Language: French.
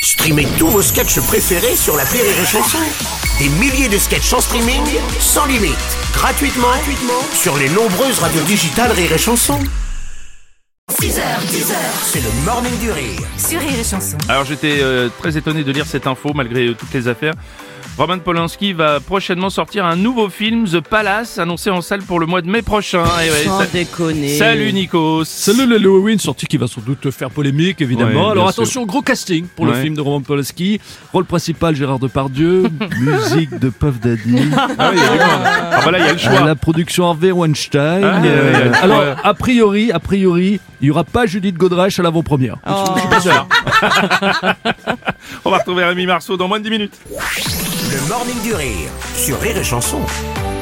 Streamez tous vos sketchs préférés sur l'appli Rire et Chanson. Des milliers de sketchs en streaming, sans limite, gratuitement sur les nombreuses radios digitales Rire et Chanson. 6h, 10h, c'est le Morning du Rire. Sur Rire et Chanson. Alors j'étais très étonné de lire cette info malgré toutes les affaires. Roman Polanski va prochainement sortir un nouveau film, The Palace, annoncé en salle pour le mois de mai prochain. Sans déconner. Salut Nikos. Salut le Halloween, sortie qui va sans doute faire polémique évidemment. Ouais, Alors bien attention, gros casting pour le Ouais. film de Roman Polanski. Rôle principal Gérard Depardieu, musique de Puff Daddy. Ah oui, il y a du monde. Ah bah là il y a le choix. La production Harvey Weinstein. Ah, ouais. Alors a priori, il y aura pas Judith Godrèche à l'avant-première. Je suis pas sûr. On va retrouver Rémi Marceau dans moins de 10 minutes. Le Morning du Rire sur Rire et Chanson.